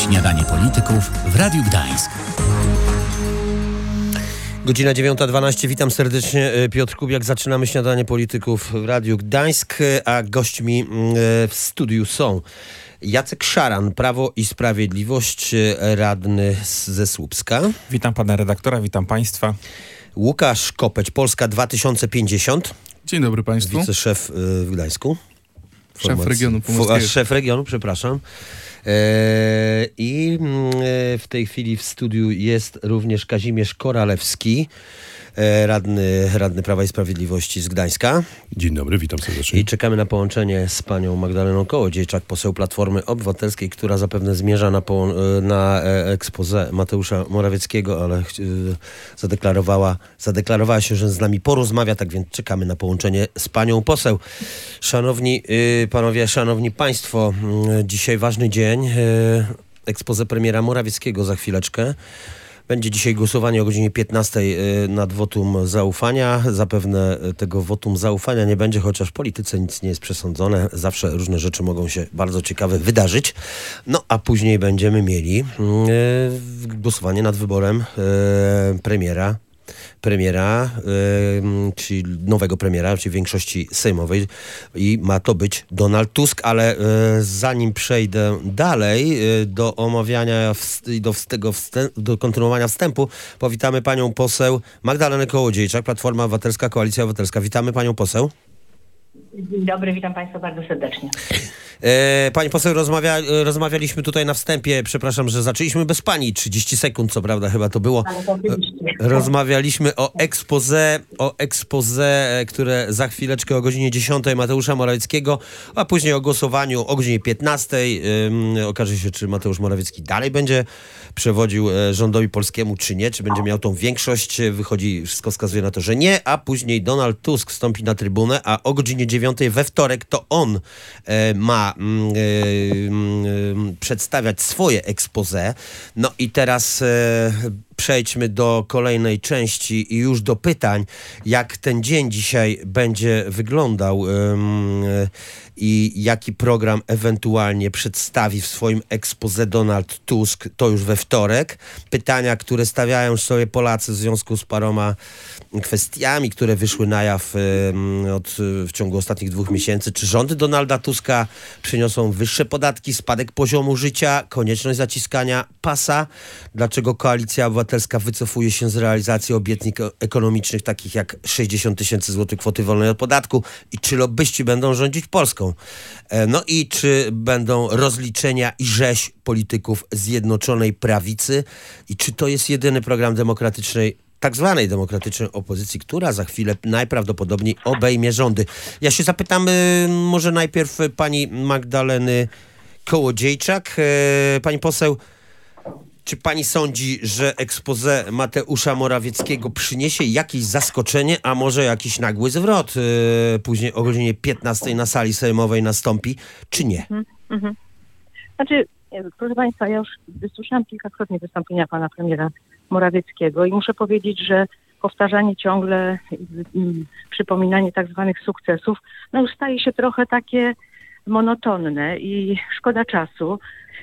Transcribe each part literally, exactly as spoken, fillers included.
Śniadanie polityków w Radiu Gdańsk. Godzina dziewiąta dwanaście. Witam serdecznie. Piotr Kubiak. Zaczynamy Śniadanie polityków w Radiu Gdańsk, a gośćmi w studiu są Jacek Szaran, Prawo i Sprawiedliwość, radny ze Słupska. Witam pana redaktora, witam państwa. Łukasz Kopeć, Polska dwa tysiące pięćdziesiąt. Dzień dobry państwu. Wiceszef w Gdańsku. Szef regionu pomorskiego. Szef regionu, przepraszam. I w tej chwili w studiu jest również Kazimierz Koralewski, radny, radny Prawa i Sprawiedliwości z Gdańska. Dzień dobry, witam serdecznie. I czekamy na połączenie z panią Magdaleną Kołodziejczak, poseł Platformy Obywatelskiej, która zapewne zmierza na, poło- na expose Mateusza Morawieckiego, ale zadeklarowała, zadeklarowała się, że z nami porozmawia, tak więc czekamy na połączenie z panią poseł. Szanowni yy, panowie, szanowni państwo, yy, dzisiaj ważny dzień. Yy, expose premiera Morawieckiego za chwileczkę. Będzie dzisiaj głosowanie o godzinie piętnastej nad wotum zaufania. Zapewne tego wotum zaufania nie będzie, chociaż w polityce nic nie jest przesądzone. Zawsze różne rzeczy mogą się bardzo ciekawe wydarzyć. No a później będziemy mieli yy, głosowanie nad wyborem yy, premiera. premiera, yy, czyli nowego premiera, czyli większości sejmowej, i ma to być Donald Tusk, ale yy, zanim przejdę dalej yy, do omawiania i do, tego wstęp, do kontynuowania wstępu, powitamy panią poseł Magdalenę Kołodziejczak, Platforma Obywatelska, Koalicja Obywatelska. Witamy panią poseł. Dzień dobry, witam państwa bardzo serdecznie. E, pani poseł, rozmawia, rozmawialiśmy tutaj na wstępie, przepraszam, że zaczęliśmy bez pani, trzydzieści sekund, co prawda chyba to było. Rozmawialiśmy o expose, o expose, które za chwileczkę o godzinie dziesiątej Mateusza Morawieckiego, a później o głosowaniu o godzinie piętnastej. Ym, okaże się, czy Mateusz Morawiecki dalej będzie przewodził e, rządowi polskiemu, czy nie, czy będzie miał tą większość. Wychodzi, wszystko wskazuje na to, że nie, a później Donald Tusk wstąpi na trybunę, a o godzinie dziewiątej we wtorek to on e, ma mm, e, przedstawiać swoje expose. No i teraz e, przejdźmy do kolejnej części i już do pytań, jak ten dzień dzisiaj będzie wyglądał ym, i jaki program ewentualnie przedstawi w swoim expose Donald Tusk, to już we wtorek. Pytania, które stawiają sobie Polacy w związku z paroma kwestiami, które wyszły na jaw ym, od, w ciągu ostatnich dwóch miesięcy. Czy rządy Donalda Tuska przyniosą wyższe podatki, spadek poziomu życia, konieczność zaciskania pasa? Dlaczego Koalicja Obywatelska wycofuje się z realizacji obietnic ekonomicznych, takich jak sześćdziesiąt tysięcy złotych kwoty wolnej od podatku? I czy lobbyści będą rządzić Polską? No i czy będą rozliczenia i rzeź polityków Zjednoczonej Prawicy? I czy to jest jedyny program demokratycznej, tak zwanej demokratycznej opozycji, która za chwilę najprawdopodobniej obejmie rządy? Ja się zapytam może najpierw pani Magdaleny Kołodziejczak. Pani poseł, czy pani sądzi, że expose Mateusza Morawieckiego przyniesie jakieś zaskoczenie, a może jakiś nagły zwrot yy, później o godzinie piętnastej na sali sejmowej nastąpi, czy nie? Mm-hmm. Znaczy, proszę państwa, ja już wysłyszałam kilkakrotnie wystąpienia pana premiera Morawieckiego i muszę powiedzieć, że powtarzanie ciągle, mm, przypominanie tak zwanych sukcesów, no już staje się trochę takie monotonne i szkoda czasu.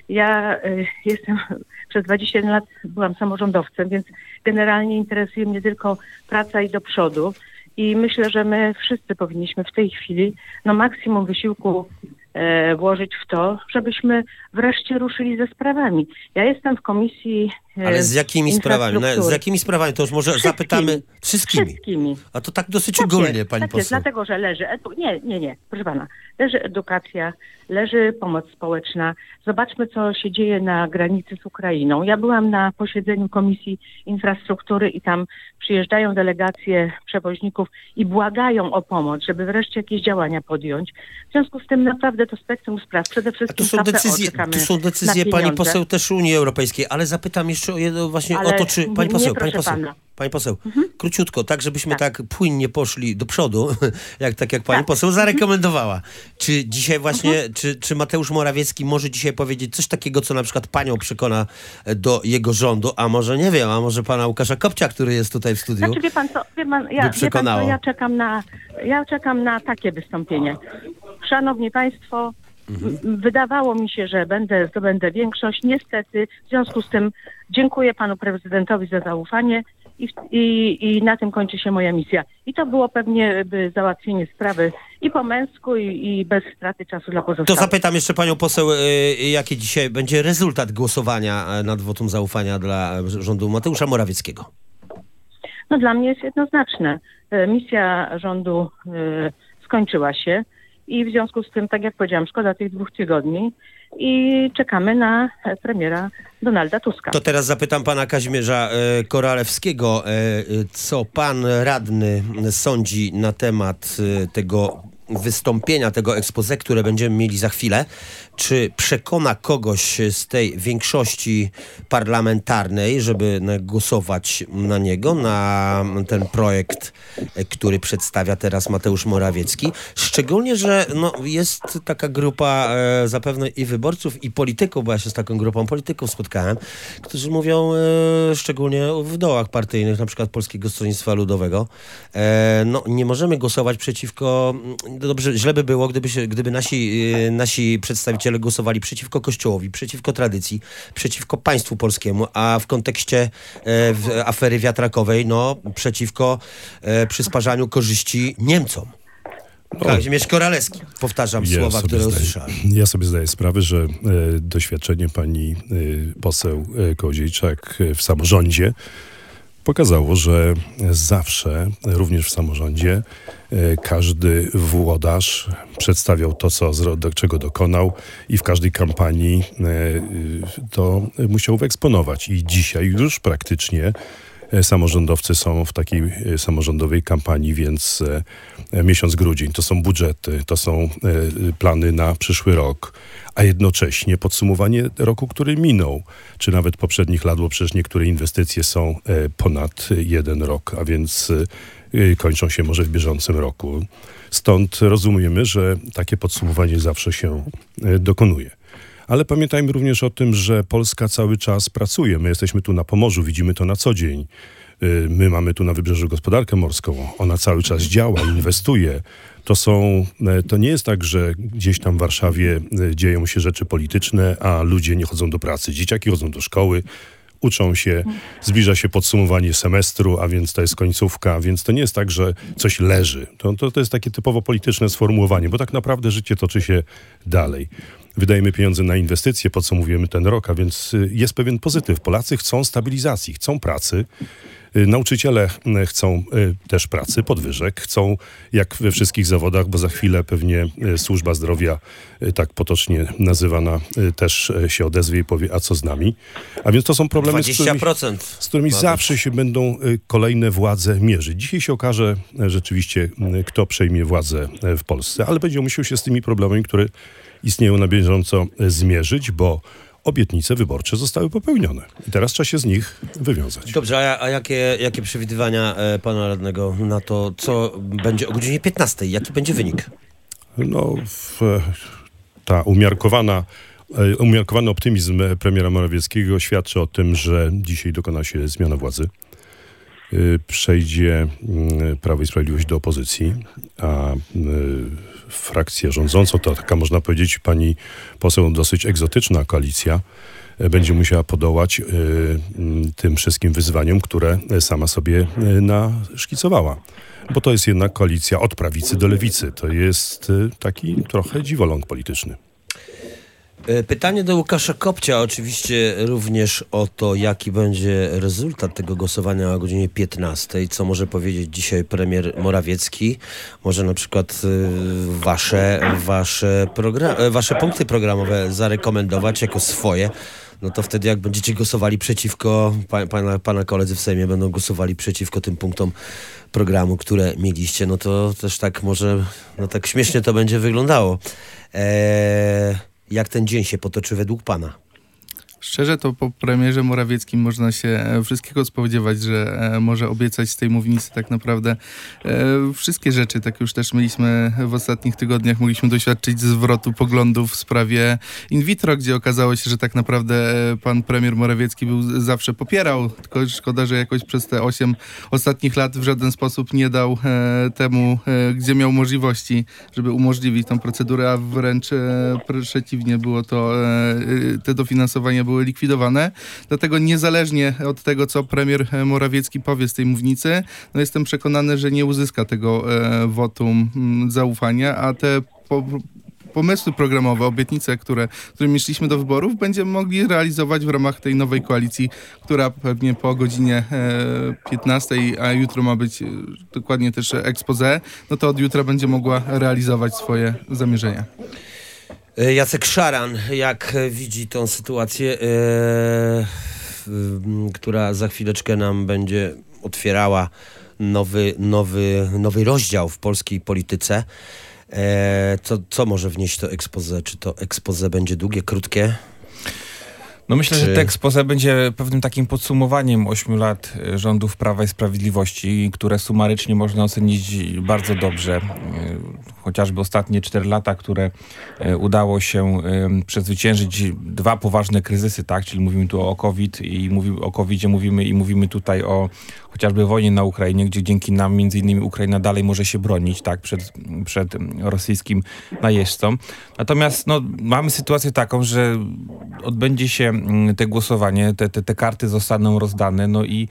Ja y, jestem, przez dwadzieścia jeden lat byłam samorządowcem, więc generalnie interesuje mnie tylko praca i do przodu. I myślę, że my wszyscy powinniśmy w tej chwili no maksimum wysiłku e, włożyć w to, żebyśmy wreszcie ruszyli ze sprawami. Ja jestem w komisji e, Ale z jakimi sprawami? No, z jakimi sprawami? To już może wszystkimi. zapytamy wszystkimi. Wszystkimi. A to tak dosyć Tak ogólnie, jest, pani tak poseł. jest, dlatego, że leży... Edu- nie, nie, nie, proszę pana. Leży edukacja, leży pomoc społeczna. Zobaczmy, co się dzieje na granicy z Ukrainą. Ja byłam na posiedzeniu Komisji Infrastruktury i tam przyjeżdżają delegacje przewoźników i błagają o pomoc, żeby wreszcie jakieś działania podjąć. W związku z tym naprawdę to spektrum spraw. Przede A wszystkim tu są decyzje, tu są decyzje pani poseł też Unii Europejskiej, ale zapytam jeszcze o jedno właśnie ale o to, czy pani nie, poseł, nie, pani poseł, pana. pani poseł, Mhm. króciutko, tak żebyśmy tak. Tak. płynnie poszli do przodu, jak tak jak pani Tak. poseł zarekomendowała. Czy dzisiaj właśnie, Mhm. czy, czy Mateusz Morawiecki może dzisiaj powiedzieć coś takiego, co na przykład panią przekona do jego rządu, a może nie wiem, a może pana Łukasza Kopcia, który jest tutaj w studiu. Znaczy, wie pan co, wie pan, ja, wie pan co, ja czekam na, ja czekam na takie wystąpienie. Szanowni państwo, Mhm. Wydawało mi się, że będę, zdobędę większość. Niestety, w związku z tym dziękuję panu prezydentowi za zaufanie i, i, i na tym kończy się moja misja. I to było pewnie by załatwienie sprawy i po męsku, i, i bez straty czasu dla pozostałych. To zapytam jeszcze panią poseł, jaki dzisiaj będzie rezultat głosowania nad wotum zaufania dla rządu Mateusza Morawieckiego? No dla mnie jest jednoznaczne. Misja rządu y, skończyła się i w związku z tym, tak jak powiedziałam, szkoda tych dwóch tygodni i czekamy na premiera Donalda Tuska. To teraz zapytam pana Kazimierza e, Koralewskiego, e, co pan radny sądzi na temat e, tego wystąpienia, tego exposé, które będziemy mieli za chwilę. Czy przekona kogoś z tej większości parlamentarnej, żeby głosować na niego, na ten projekt, który przedstawia teraz Mateusz Morawiecki? Szczególnie, że no, jest taka grupa e, zapewne i wyborców, i polityków, bo ja się z taką grupą polityków spotkałem, którzy mówią e, szczególnie w dołach partyjnych, na przykład Polskiego Stronnictwa Ludowego, e, no nie możemy głosować przeciwko, dobrze, źle by było, gdyby, się, gdyby nasi, e, nasi przedstawiciele głosowali przeciwko Kościołowi, przeciwko tradycji, przeciwko państwu polskiemu, a w kontekście e, w afery wiatrakowej, no przeciwko e, przysparzaniu korzyści Niemcom. No. Kazimierz Koralewski, powtarzam ja słowa, które zdaję, usłyszałem. Ja sobie zdaję sprawę, że e, doświadczenie pani e, poseł e, Kołodziejczak w samorządzie pokazało, że zawsze, również w samorządzie, każdy włodarz przedstawiał to, co, do czego dokonał i w każdej kampanii to musiał wyeksponować. I dzisiaj już praktycznie samorządowcy są w takiej samorządowej kampanii, więc miesiąc grudzień to są budżety, to są plany na przyszły rok, a jednocześnie podsumowanie roku, który minął, czy nawet poprzednich lat, bo przecież niektóre inwestycje są ponad jeden rok, a więc kończą się może w bieżącym roku. Stąd rozumiemy, że takie podsumowanie zawsze się dokonuje. Ale pamiętajmy również o tym, że Polska cały czas pracuje. My jesteśmy tu na Pomorzu, widzimy to na co dzień. My mamy tu na Wybrzeżu gospodarkę morską. Ona cały czas działa, inwestuje. To są, to nie jest tak, że gdzieś tam w Warszawie dzieją się rzeczy polityczne, a ludzie nie chodzą do pracy. Dzieciaki chodzą do szkoły, uczą się, zbliża się podsumowanie semestru, a więc to jest końcówka, więc to nie jest tak, że coś leży. To, to, to jest takie typowo polityczne sformułowanie, bo tak naprawdę życie toczy się dalej. Wydajemy pieniądze na inwestycje, podsumowujemy ten rok, a więc jest pewien pozytyw. Polacy chcą stabilizacji, chcą pracy. Nauczyciele chcą też pracy, podwyżek, chcą jak we wszystkich zawodach, bo za chwilę pewnie służba zdrowia, tak potocznie nazywana, też się odezwie i powie, a co z nami? A więc to są problemy, dwadzieścia procent z którymi, z którymi zawsze się będą kolejne władze mierzyć. Dzisiaj się okaże rzeczywiście, kto przejmie władzę w Polsce, ale będzie musiał się z tymi problemami, które istnieją na bieżąco, zmierzyć, bo obietnice wyborcze zostały popełnione. I teraz trzeba się z nich wywiązać. Dobrze, a, a jakie, jakie przewidywania e, pana radnego na to, co będzie o godzinie piętnastej? Jaki będzie wynik? No, w, ta umiarkowana, e, umiarkowany optymizm premiera Morawieckiego świadczy o tym, że dzisiaj dokona się zmiana władzy. E, przejdzie e, Prawo i Sprawiedliwość do opozycji, a e, frakcja rządząca, to taka można powiedzieć pani poseł dosyć egzotyczna koalicja, będzie musiała podołać y, y, tym wszystkim wyzwaniom, które sama sobie y, naszkicowała. Bo to jest jednak koalicja od prawicy do lewicy. To jest y, taki trochę dziwoląg polityczny. Pytanie do Łukasza Kopcia oczywiście również o to, jaki będzie rezultat tego głosowania o godzinie piętnastej. Co może powiedzieć dzisiaj premier Morawiecki? Może na przykład y, wasze, wasze, program- wasze punkty programowe zarekomendować jako swoje. No to wtedy jak będziecie głosowali przeciwko, pa, pana, pana koledzy w Sejmie będą głosowali przeciwko tym punktom programu, które mieliście, no to też tak może, no tak śmiesznie to będzie wyglądało. Eee... Jak ten dzień się potoczy według pana? Szczerze to po premierze Morawieckim można się wszystkiego spodziewać, że może obiecać z tej mównicy tak naprawdę wszystkie rzeczy. Tak już też mieliśmy w ostatnich tygodniach, mogliśmy doświadczyć zwrotu poglądów w sprawie in vitro, gdzie okazało się, że tak naprawdę pan premier Morawiecki był zawsze popierał, tylko szkoda, że jakoś przez te osiem ostatnich lat w żaden sposób nie dał temu, gdzie miał możliwości, żeby umożliwić tą procedurę, a wręcz przeciwnie, było to, te dofinansowania były likwidowane. Dlatego niezależnie od tego, co premier Morawiecki powie z tej mównicy, no jestem przekonany, że nie uzyska tego e, wotum m, zaufania, a te po, pomysły programowe, obietnice, które, którymi szliśmy do wyborów, będziemy mogli realizować w ramach tej nowej koalicji, która pewnie po godzinie e, piętnastej, a jutro ma być e, dokładnie też expose, no to od jutra będzie mogła realizować swoje zamierzenia. Jacek Szaran, jak widzi tą sytuację, yy, yy, która za chwileczkę nam będzie otwierała nowy, nowy, nowy rozdział w polskiej polityce. Yy, co, co może wnieść to expose? Czy to expose będzie długie, krótkie? No myślę, Czy... że to expose będzie pewnym takim podsumowaniem ośmiu lat rządów Prawa i Sprawiedliwości, które sumarycznie można ocenić bardzo dobrze. Chociażby ostatnie cztery lata, które udało się przezwyciężyć dwa poważne kryzysy, tak? Czyli mówimy tu o COVID i mówimy o kowidzie mówimy i mówimy tutaj o chociażby wojnie na Ukrainie, gdzie dzięki nam między innymi Ukraina dalej może się bronić, tak? Przed, przed rosyjskim najeźdźcą. Natomiast no, mamy sytuację taką, że odbędzie się te głosowanie, te, te, te karty zostaną rozdane, no i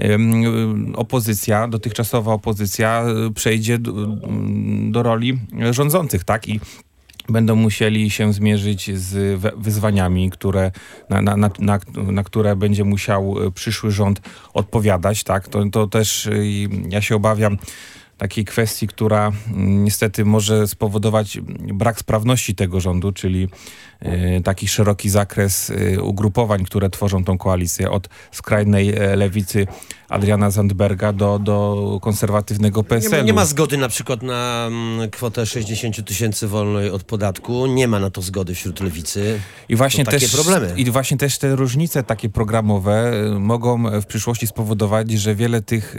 um, opozycja, dotychczasowa opozycja przejdzie do, do roli rządzących, tak? I będą musieli się zmierzyć z wyzwaniami, które, na, na, na, na, na które będzie musiał przyszły rząd odpowiadać, tak? To, to też ja się obawiam takiej kwestii, która niestety może spowodować brak sprawności tego rządu, czyli y, taki szeroki zakres y, ugrupowań, które tworzą tą koalicję, od skrajnej e, lewicy Adriana Zandberga do, do konserwatywnego P S L-u. Nie ma, nie ma zgody na przykład na mm, kwotę sześćdziesiąt tysięcy wolnej od podatku. Nie ma na to zgody wśród lewicy. I właśnie, też, takie problemy. I właśnie też te różnice takie programowe y, mogą w przyszłości spowodować, że wiele tych y,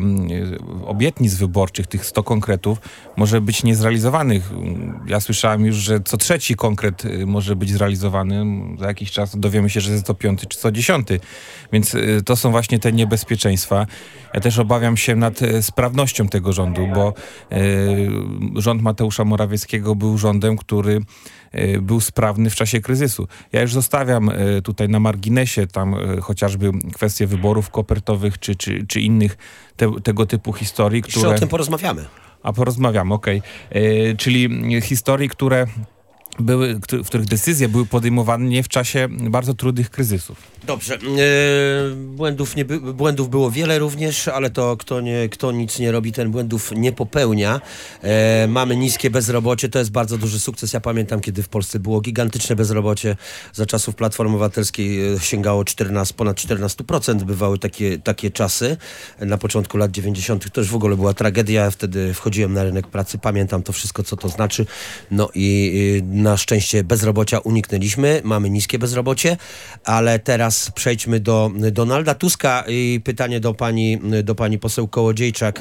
y, obietnic wyborczych, tych sto konkretów może być niezrealizowanych. Ja słyszałem już, że co trzeci konkret y, może być zrealizowany. Za jakiś czas dowiemy się, że jest co piąty czy co dziesiąty. Więc y, to są właśnie te niebezpieczeństwa. Ja też obawiam się nad e, sprawnością tego rządu, bo e, rząd Mateusza Morawieckiego był rządem, który e, był sprawny w czasie kryzysu. Ja już zostawiam e, tutaj na marginesie tam e, chociażby kwestie wyborów kopertowych czy, czy, czy innych te, tego typu historii, które... Jeszcze o tym porozmawiamy. A porozmawiamy, okej. Okay. Czyli historii, które... były, w których decyzje były podejmowane nie w czasie bardzo trudnych kryzysów. Dobrze. Yy, błędów, nie by, błędów było wiele również, ale to kto, nie, kto nic nie robi, ten błędów nie popełnia. Yy, mamy niskie bezrobocie, to jest bardzo duży sukces. Ja pamiętam, kiedy w Polsce było gigantyczne bezrobocie. Za czasów Platformy Obywatelskiej sięgało czternaście, ponad czternaście procent. Bywały takie, takie czasy. Na początku lat dziewięćdziesiątych to już w ogóle była tragedia. Wtedy wchodziłem na rynek pracy, pamiętam to wszystko, co to znaczy. No i yy, na szczęście bezrobocia uniknęliśmy. Mamy niskie bezrobocie, ale teraz przejdźmy do Donalda Tuska i pytanie do pani, do pani poseł Kołodziejczak.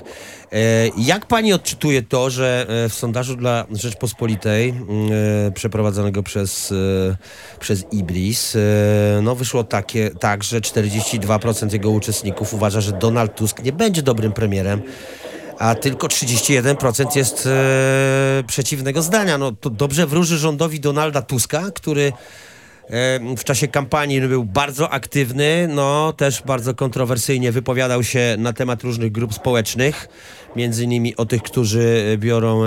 Jak pani odczytuje to, że w sondażu dla Rzeczpospolitej przeprowadzonego przez, przez Ibris no wyszło takie, tak, że czterdzieści dwa procent jego uczestników uważa, że Donald Tusk nie będzie dobrym premierem, a tylko trzydzieści jeden procent jest e, przeciwnego zdania. No to dobrze wróży rządowi Donalda Tuska, który e, w czasie kampanii był bardzo aktywny, no też bardzo kontrowersyjnie wypowiadał się na temat różnych grup społecznych, między innymi o tych, którzy biorą e,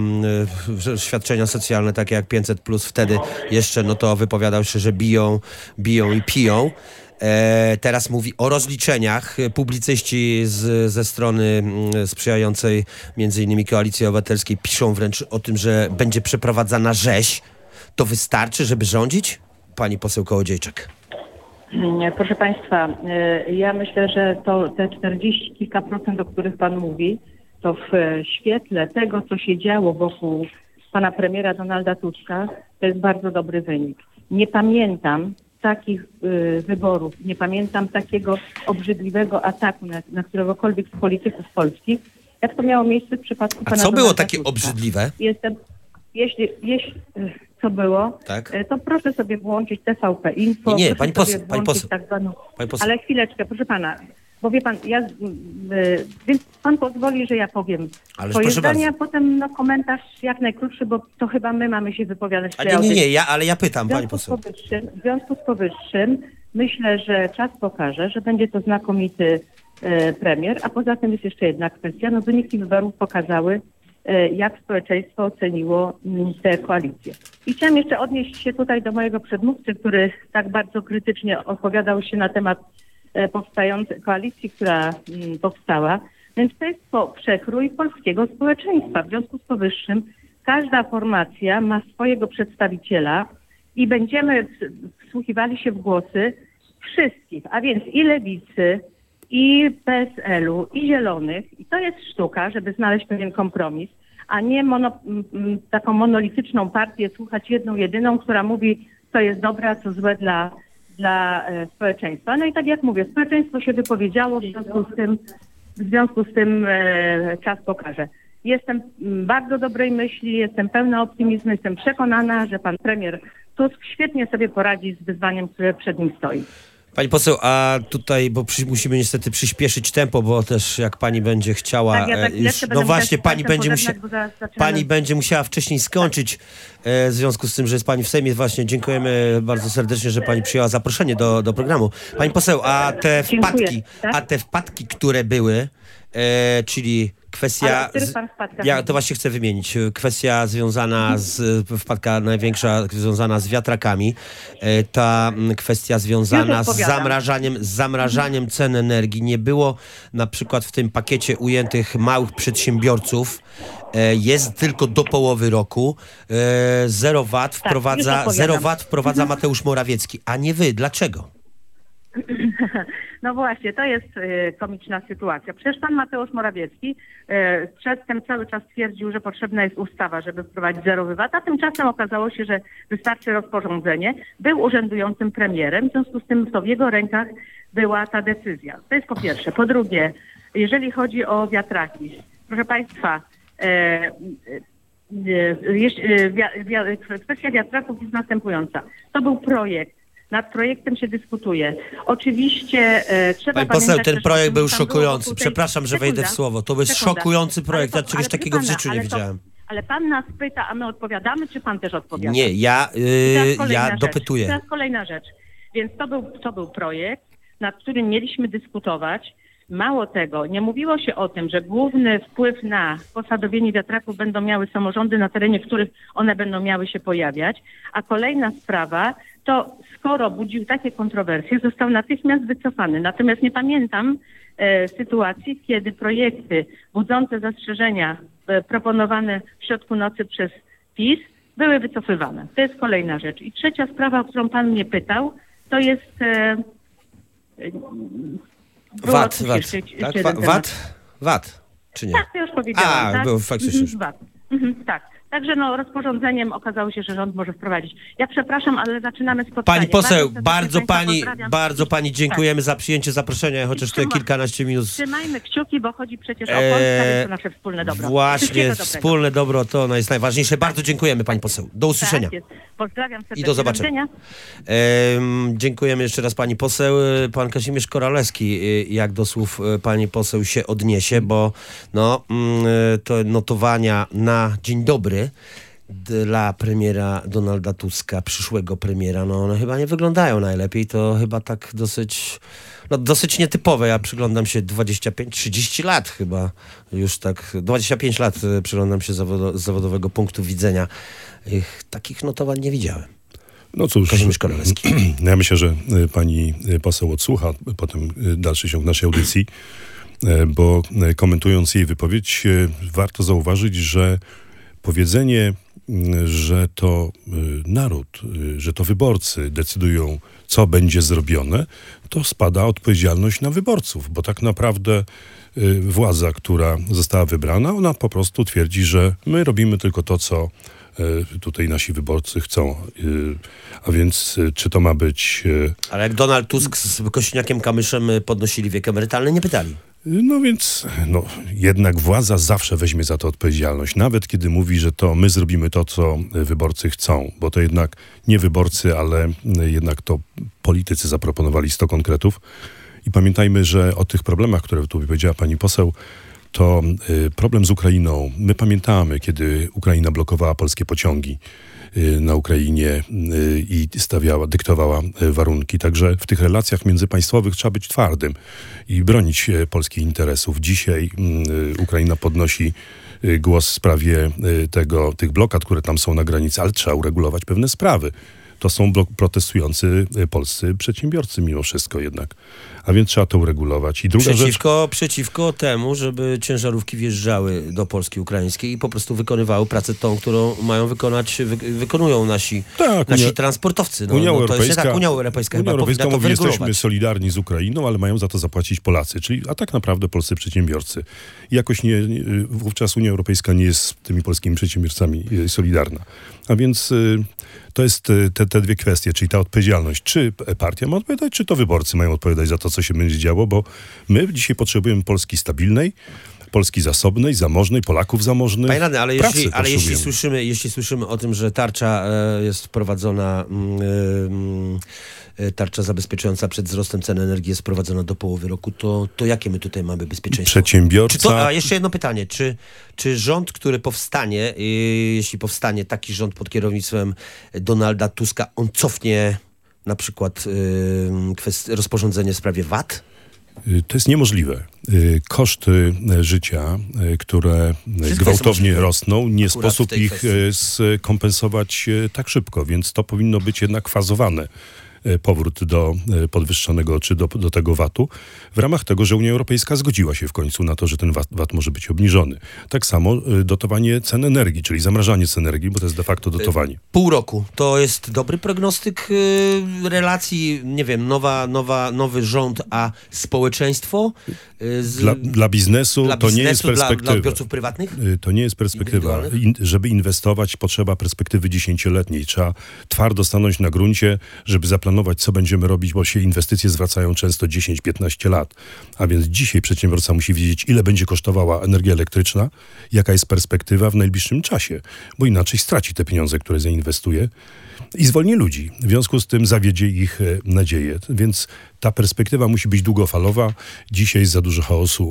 e, świadczenia socjalne, takie jak pięćset plus, wtedy jeszcze no to wypowiadał się, że biją, biją i piją. E, teraz mówi o rozliczeniach. Publicyści z, ze strony m, sprzyjającej między innymi Koalicji Obywatelskiej piszą wręcz o tym, że będzie przeprowadzana rzeź. To wystarczy, żeby rządzić? Pani poseł Kołodziejczak. Proszę Państwa, ja myślę, że to te czterdzieści kilka procent, o których Pan mówi, to w świetle tego, co się działo wokół Pana premiera Donalda Tuska, to jest bardzo dobry wynik. Nie pamiętam takich y, wyborów, nie pamiętam takiego obrzydliwego ataku na, na któregokolwiek z polityków polskich, jak to miało miejsce w przypadku A pana co było Donalda takie Tuska. obrzydliwe? Jestem, jeśli, jeśli co było, Tak. e, to proszę sobie włączyć T V P Info. Nie, nie, proszę pani sobie poseł, pani włączyć poseł. Tak zwaną, Pani poseł. ale chwileczkę, proszę pana, bo wie pan, ja, y, więc pan pozwoli, że ja powiem Ależ swoje proszę zdanie, bardzo. a potem no, komentarz jak najkrótszy, bo to chyba my mamy się wypowiadać. A nie, nie, nie, ja, ale ja pytam, W pani związku, z poseł. powyższym, w związku z powyższym myślę, że czas pokaże, że będzie to znakomity e, premier, a poza tym jest jeszcze jedna kwestia. No, wyniki wyborów pokazały, e, jak społeczeństwo oceniło m, tę koalicję. I chciałam jeszcze odnieść się tutaj do mojego przedmówcy, który tak bardzo krytycznie opowiadał się na temat e, powstającej koalicji, która m, powstała. Więc to jest po przekrój polskiego społeczeństwa. W związku z powyższym każda formacja ma swojego przedstawiciela i będziemy wsłuchiwali się w głosy wszystkich, a więc i Lewicy, i P S L u, i Zielonych. I to jest sztuka, żeby znaleźć pewien kompromis, a nie mono, m, taką monolityczną partię słuchać jedną, jedyną, która mówi, co jest dobre, a co złe dla, dla e, społeczeństwa. No i tak jak mówię, społeczeństwo się wypowiedziało, w związku z tym, w związku z tym e, czas pokaże. Jestem bardzo dobrej myśli, jestem pełna optymizmu, jestem przekonana, że pan premier Tusk świetnie sobie poradzi z wyzwaniem, które przed nim stoi. Pani poseł, a tutaj, bo przy, musimy niestety przyspieszyć tempo, bo też jak pani będzie chciała, Tak, ja tak e, chwileczkę już, będę no musiała właśnie, się pani palcem będzie, pożegnać, musia, bo zaraz zaczynamy. pani będzie musiała wcześniej skończyć, e, w związku z tym, że jest pani w Sejmie. Właśnie dziękujemy bardzo serdecznie, że pani przyjęła zaproszenie do, do programu. Pani poseł, a te Dziękuję, wpadki, tak? a te wpadki, które były, e, czyli kwestia... Ale o których pan wpadkach ja mówi? to właśnie chcę wymienić. Kwestia związana z, wpadka największa, związana z wiatrakami. E, Ta mm, kwestia związana z odpowiadam. zamrażaniem, z zamrażaniem cen energii. Nie było na przykład w tym pakiecie ujętych małych przedsiębiorców. E, Jest tylko do połowy roku. E, Zero VAT już wprowadza, odpowiadam. zero VAT wprowadza Mateusz Morawiecki, a nie wy. Dlaczego? No właśnie, to jest y, komiczna sytuacja. Przecież pan Mateusz Morawiecki y, przedtem cały czas twierdził, że potrzebna jest ustawa, żeby wprowadzić zerowy VAT, a tymczasem okazało się, że wystarczy rozporządzenie. Był urzędującym premierem, w związku z tym to w jego rękach była ta decyzja. To jest po pierwsze. Po drugie, jeżeli chodzi o wiatraki, proszę państwa, e, e, e, wia, wia, kwestia wiatraków jest następująca. To był projekt. Nad projektem się dyskutuje. Oczywiście e, trzeba Pani pamiętać... poseł, ten też, projekt o był tym, tam było szokujący. wokół tej- Przepraszam, że wejdę w Sekunda, słowo. To jest sekunda. szokujący projekt. Ale Ja to- czegoś ale proszę takiego w pana, życiu nie ale to- widziałem. Ale pan nas pyta, a my odpowiadamy, czy pan też odpowiada? Nie, ja, I teraz yy, kolejna ja rzecz. dopytuję. Teraz kolejna rzecz. Więc to był, to był projekt, nad którym mieliśmy dyskutować. Mało tego, nie mówiło się o tym, że główny wpływ na posadowienie wiatraków będą miały samorządy, na terenie których one będą miały się pojawiać. A kolejna sprawa, to skoro budził takie kontrowersje, został natychmiast wycofany. Natomiast nie pamiętam e, sytuacji, kiedy projekty budzące zastrzeżenia e, proponowane w środku nocy przez PiS były wycofywane. To jest kolejna rzecz. I trzecia sprawa, o którą pan mnie pytał, to jest... E, było VAT, coś VAT, jeszcze, tak? jeszcze Wa- jeden temat. VAT, VAT, czy nie? Tak, to już powiedziałam. A, tak? był faktycznie już. Mhm, VAT. Mhm, tak. Także no, rozporządzeniem okazało się, że rząd może wprowadzić. Ja przepraszam, ale zaczynamy spotkanie. Pani poseł, serdecznie bardzo państwa pani, pozdrawiam. bardzo pani dziękujemy za przyjęcie zaproszenia, chociaż tutaj trzyma- kilkanaście minut. Trzymajmy kciuki, bo chodzi przecież o Polskę, więc to nasze wspólne dobro. Eee, Właśnie, Wszystkiego dobrego. wspólne dobro to ono jest najważniejsze. Bardzo dziękujemy pani poseł. Do usłyszenia. Tak jest. Pozdrawiam serdecznie. I do zobaczenia. Ehm, dziękujemy jeszcze raz pani poseł. Pan Kazimierz Koralewski, y, jak do słów y, pani poseł się odniesie, bo no, mm, y, to notowania na dzień dobry dla premiera Donalda Tuska, przyszłego premiera, no one chyba nie wyglądają najlepiej. To chyba tak dosyć, no dosyć nietypowe. Ja przyglądam się dwadzieścia pięć trzydzieści lat chyba, już tak, dwadzieścia pięć lat y, przyglądam się zawodo, z zawodowego punktu widzenia. Ich, takich notowań nie widziałem. No cóż, Kazimierz Koralewski. ja myślę, że y, pani y, poseł odsłucha potem y, dalszy ciąg naszej audycji, y, bo y, komentując jej wypowiedź, y, warto zauważyć, że powiedzenie, y, że to y, naród, y, że to wyborcy decydują, co będzie zrobione, to spada odpowiedzialność na wyborców, bo tak naprawdę y, władza, która została wybrana, ona po prostu twierdzi, że my robimy tylko to, co tutaj nasi wyborcy chcą. A więc czy to ma być... Ale jak Donald Tusk z Kosiniakiem-Kamyszem podnosili wiek emerytalny, nie pytali. No więc no, jednak władza zawsze weźmie za to odpowiedzialność. Nawet kiedy mówi, że to my zrobimy to, co wyborcy chcą. Bo to jednak nie wyborcy, ale jednak to politycy zaproponowali sto konkretów. I pamiętajmy, że o tych problemach, które tu powiedziała pani poseł, to y, problem z Ukrainą. My pamiętamy, kiedy Ukraina blokowała polskie pociągi y, na Ukrainie y, i stawiała, dyktowała y, warunki. Także w tych relacjach międzypaństwowych trzeba być twardym i bronić y, polskich interesów. Dzisiaj y, Ukraina podnosi y, głos w sprawie y, tego, tych blokad, które tam są na granicy, ale trzeba uregulować pewne sprawy. To są blok- protestujący polscy przedsiębiorcy mimo wszystko jednak. A więc trzeba to uregulować. I druga Przeciwko, rzecz... przeciwko temu, żeby ciężarówki wjeżdżały do Polski ukraińskiej i po prostu wykonywały pracę tą, którą mają wykonać, wy, wykonują nasi, tak, nasi Unia, transportowcy. No, Unia no, to Europejska, jest tak, Unia Europejska, Unia chyba Europejska powinna to mówi, wyregulować. jesteśmy solidarni z Ukrainą, ale mają za to zapłacić Polacy, czyli a tak naprawdę polscy przedsiębiorcy. I jakoś nie, nie, wówczas Unia Europejska nie jest z tymi polskimi przedsiębiorcami solidarna. A więc y, to jest y, te, te dwie kwestie, czyli ta odpowiedzialność. Czy partia ma odpowiadać, czy to wyborcy mają odpowiadać za to, co się będzie działo, bo my dzisiaj potrzebujemy Polski stabilnej, Polski zasobnej, zamożnej, Polaków zamożnych. Panie radny, ale, Pracy jeśli, ale jeśli, potrzebujemy. słyszymy, jeśli słyszymy o tym, że tarcza e, jest prowadzona, mm, e, tarcza zabezpieczająca przed wzrostem cen energii jest prowadzona do połowy roku, to, to jakie my tutaj mamy bezpieczeństwo? Przedsiębiorca... Czy to, a jeszcze jedno pytanie. Czy, czy rząd, który powstanie, y, jeśli powstanie taki rząd pod kierownictwem Donalda Tuska, on cofnie na przykład y, kwest- rozporządzenie w sprawie V A T? To jest niemożliwe. Koszty życia, które Wszystko gwałtownie rosną, nie akurat w sposób tej ich kwestii. skompensować tak szybko, więc to powinno być jednak fazowane. Powrót do podwyższonego, czy do, do tego V A T-u, w ramach tego, że Unia Europejska zgodziła się w końcu na to, że ten V A T może być obniżony. Tak samo dotowanie cen energii, czyli zamrażanie cen energii, bo to jest de facto dotowanie. Pół roku. To jest dobry prognostyk y, relacji, nie wiem, nowa, nowa, nowy rząd, a społeczeństwo? Y, z, Dla, dla biznesu dla to biznesu, nie jest dla, perspektywa. dla odbiorców prywatnych? To nie jest perspektywa. In, żeby inwestować, potrzeba perspektywy dziesięcioletniej. Trzeba twardo stanąć na gruncie, żeby zaplanować, co będziemy robić, bo się inwestycje zwracają często dziesięć piętnaście lat. A więc dzisiaj przedsiębiorca musi wiedzieć, ile będzie kosztowała energia elektryczna, jaka jest perspektywa w najbliższym czasie, bo inaczej straci te pieniądze, które zainwestuje i zwolni ludzi. W związku z tym zawiedzie ich nadzieję. Więc ta perspektywa musi być długofalowa. Dzisiaj jest za dużo chaosu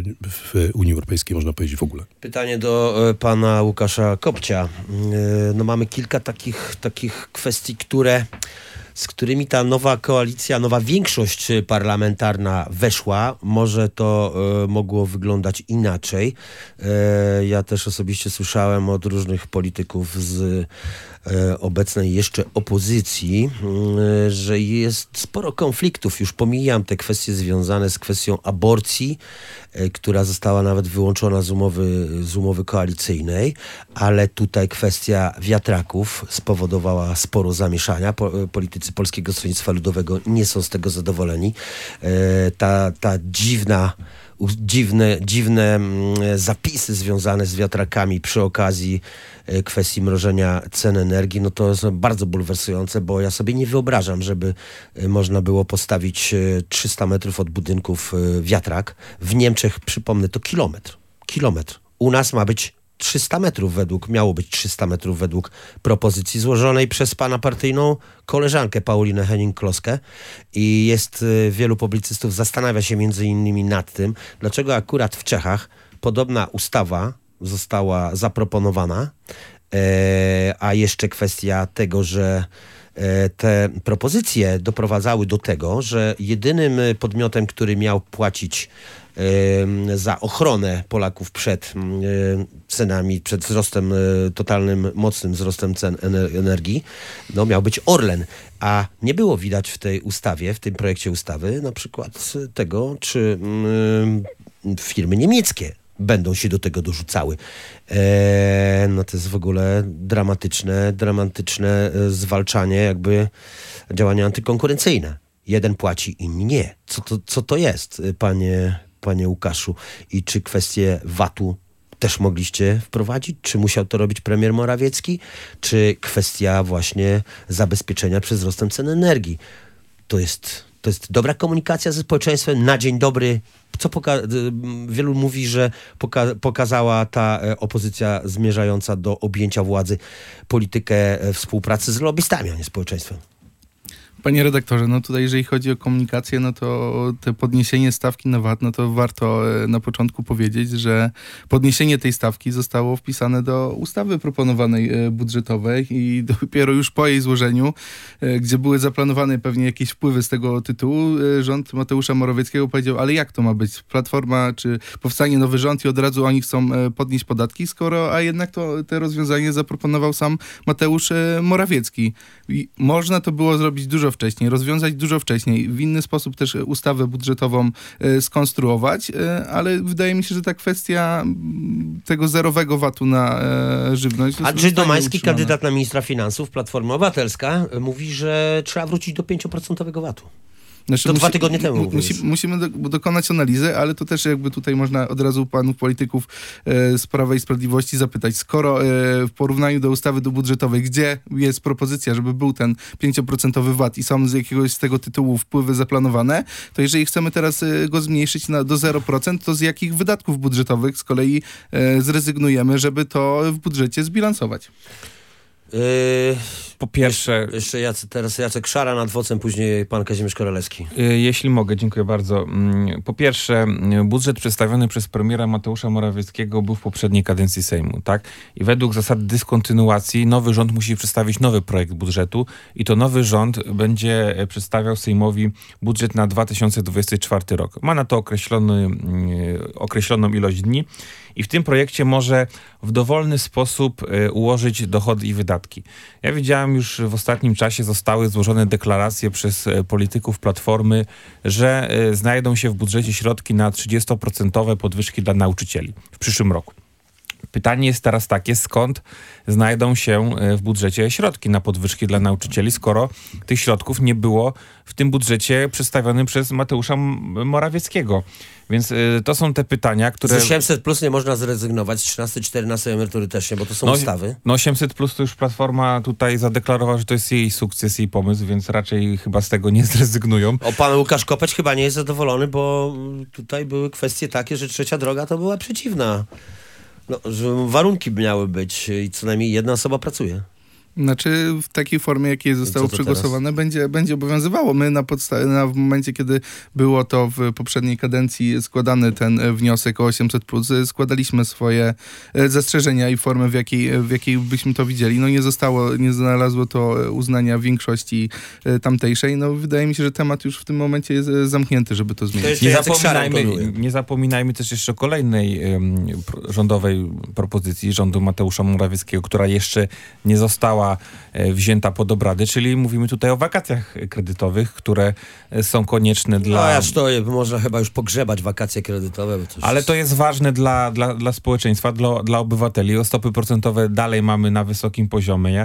w Unii Europejskiej, można powiedzieć w ogóle. Pytanie do e, pana Łukasza Kopcia. E, no mamy kilka takich, takich kwestii, które, z którymi ta nowa koalicja, nowa większość parlamentarna weszła. Może to e, mogło wyglądać inaczej. E, ja też osobiście słyszałem od różnych polityków z e, obecnej jeszcze opozycji, e, że jest sporo konfliktów. Już pomijam te kwestie związane z kwestią aborcji, e, która została nawet wyłączona z umowy, z umowy koalicyjnej, ale tutaj kwestia wiatraków spowodowała sporo zamieszania. Po, politycy Polskiego Stronnictwa Ludowego nie są z tego zadowoleni. E, ta, ta dziwna Dziwne, dziwne zapisy związane z wiatrakami przy okazji kwestii mrożenia cen energii, no to są bardzo bulwersujące, bo ja sobie nie wyobrażam, żeby można było postawić trzysta metrów od budynków wiatrak. W Niemczech, przypomnę, to kilometr. Kilometr. U nas ma być trzysta metrów według, miało być trzysta metrów według propozycji złożonej przez pana partyjną koleżankę Paulinę Henning-Kloskę i jest y, wielu publicystów zastanawia się między innymi nad tym, dlaczego akurat w Czechach podobna ustawa została zaproponowana, e, a jeszcze kwestia tego, że e, te propozycje doprowadzały do tego, że jedynym podmiotem, który miał płacić za ochronę Polaków przed cenami, przed wzrostem totalnym, mocnym wzrostem cen energii, no miał być Orlen. A nie było widać w tej ustawie, w tym projekcie ustawy na przykład tego, czy firmy niemieckie będą się do tego dorzucały. Eee, no to jest w ogóle dramatyczne, dramatyczne zwalczanie jakby działania antykonkurencyjne. Jeden płaci, inni nie. Co to, co to jest, panie, panie Łukaszu? I czy kwestie V A T-u też mogliście wprowadzić? Czy musiał to robić premier Morawiecki? Czy kwestia właśnie zabezpieczenia przed wzrostem cen energii? To jest, to jest dobra komunikacja ze społeczeństwem na dzień dobry. Co poka- wielu mówi, że poka- pokazała ta e, opozycja zmierzająca do objęcia władzy politykę e, współpracy z lobbystami, a nie społeczeństwem. Panie redaktorze, no tutaj jeżeli chodzi o komunikację, no to te podniesienie stawki na V A T, no to warto na początku powiedzieć, że podniesienie tej stawki zostało wpisane do ustawy proponowanej budżetowej i dopiero już po jej złożeniu, gdzie były zaplanowane pewnie jakieś wpływy z tego tytułu, rząd Mateusza Morawieckiego powiedział, ale jak to ma być? Platforma, czy powstanie nowy rząd i od razu oni chcą podnieść podatki, skoro, a jednak to te rozwiązanie zaproponował sam Mateusz Morawiecki. I można to było zrobić dużo wcześniej, rozwiązać dużo wcześniej, w inny sposób też ustawę budżetową e, skonstruować, e, ale wydaje mi się, że ta kwestia m, tego zerowego V A T-u na e, żywność... Andrzej Domański, kandydat na ministra finansów, Platforma Obywatelska, mówi, że trzeba wrócić do pięć procent V A T-u. Znaczy, to musi, dwa tygodnie temu. Musi, musimy do, dokonać analizy, ale to też jakby tutaj można od razu panów polityków e, z Prawa i Sprawiedliwości zapytać. Skoro e, w porównaniu do ustawy do budżetowej, gdzie jest propozycja, żeby był ten pięć procent V A T i są z jakiegoś z tego tytułu wpływy zaplanowane, to jeżeli chcemy teraz e, go zmniejszyć na, do zero procent, to z jakich wydatków budżetowych z kolei e, zrezygnujemy, żeby to w budżecie zbilansować? Yy, po pierwsze... Jeszcze, jeszcze Jacek, teraz Jacek Szara nad Wocem, później pan Kazimierz Koralewski. Yy, jeśli mogę, dziękuję bardzo. Yy, po pierwsze, budżet przedstawiony przez premiera Mateusza Morawieckiego był w poprzedniej kadencji Sejmu, tak? I według zasad dyskontynuacji nowy rząd musi przedstawić nowy projekt budżetu i to nowy rząd będzie przedstawiał Sejmowi budżet na dwa tysiące dwudziesty czwarty rok. Ma na to określony, yy, określoną ilość dni i w tym projekcie może w dowolny sposób y, ułożyć dochody i wydatki. Ja widziałem już w ostatnim czasie zostały złożone deklaracje przez y, polityków Platformy, że y, znajdą się w budżecie środki na trzydziestoprocentowe podwyżki dla nauczycieli w przyszłym roku. Pytanie jest teraz takie, skąd znajdą się w budżecie środki na podwyżki dla nauczycieli, skoro tych środków nie było w tym budżecie przedstawionym przez Mateusza Morawieckiego. Więc y, to są te pytania, które... Z osiemset plus nie można zrezygnować, z trzynastej, czternastej emerytury też nie, bo to są no, ustawy. No osiemset plus to już Platforma tutaj zadeklarowała, że to jest jej sukces, jej pomysł, więc raczej chyba z tego nie zrezygnują. O, pan Łukasz Kopeć chyba nie jest zadowolony, bo tutaj były kwestie takie, że trzecia droga to była przeciwna. No, że warunki miały być i co najmniej jedna osoba pracuje. Znaczy w takiej formie, jakiej zostało przegłosowane, będzie, będzie obowiązywało. My na podstawie, na, w momencie, kiedy było to w poprzedniej kadencji składany ten wniosek o osiemset plus, składaliśmy swoje zastrzeżenia i formę, w jakiej, w jakiej byśmy to widzieli. No nie zostało, nie znalazło to uznania większości tamtejszej. No wydaje mi się, że temat już w tym momencie jest zamknięty, żeby to zmienić. Nie zapominajmy, nie zapominajmy też jeszcze o kolejnej um, rządowej propozycji rządu Mateusza Morawieckiego, która jeszcze nie została wzięta pod obrady, czyli mówimy tutaj o wakacjach kredytowych, które są konieczne dla... No ja stoję, można chyba już pogrzebać wakacje kredytowe. Bo coś... Ale to jest ważne dla, dla, dla społeczeństwa, dla, dla obywateli. O stopy procentowe dalej mamy na wysokim poziomie.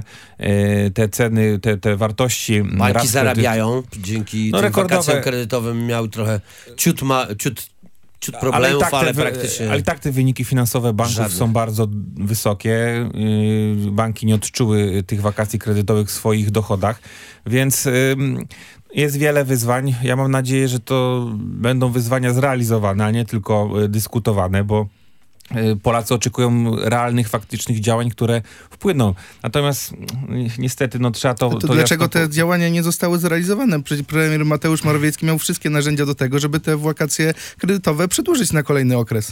Te ceny, te, te wartości... Banki zarabiają, dzięki no, tym rekordowe... wakacjom kredytowym miały trochę ciut, ma, ciut ciut problemów, ale, i tak ale te, praktycznie... Ale i tak te wyniki finansowe banków Żadne. są bardzo wysokie. Banki nie odczuły tych wakacji kredytowych w swoich dochodach, więc jest wiele wyzwań. Ja mam nadzieję, że to będą wyzwania zrealizowane, a nie tylko dyskutowane, bo Polacy oczekują realnych, faktycznych działań, które wpłyną. Natomiast niestety no, trzeba to... To, to dlaczego jasno... te działania nie zostały zrealizowane? Przecież premier Mateusz Morawiecki miał wszystkie narzędzia do tego, żeby te wakacje kredytowe przedłużyć na kolejny okres.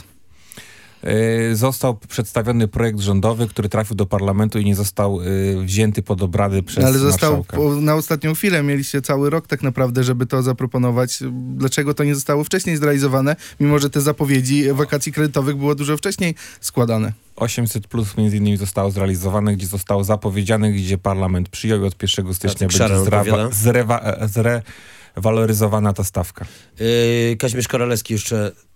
Został przedstawiony projekt rządowy, który trafił do parlamentu i nie został y, wzięty pod obrady przez Ale został marszałka. Po, na ostatnią chwilę. Mieliście cały rok tak naprawdę, żeby to zaproponować. Dlaczego to nie zostało wcześniej zrealizowane, mimo że te zapowiedzi wakacji kredytowych było dużo wcześniej składane? osiemset plus między innymi zostało zrealizowane, gdzie zostało zapowiedziane, gdzie parlament przyjął i od pierwszego stycznia będzie zrewa- zrewa- zrewaloryzowana ta stawka. Yy, Kazimierz Koralewski jeszcze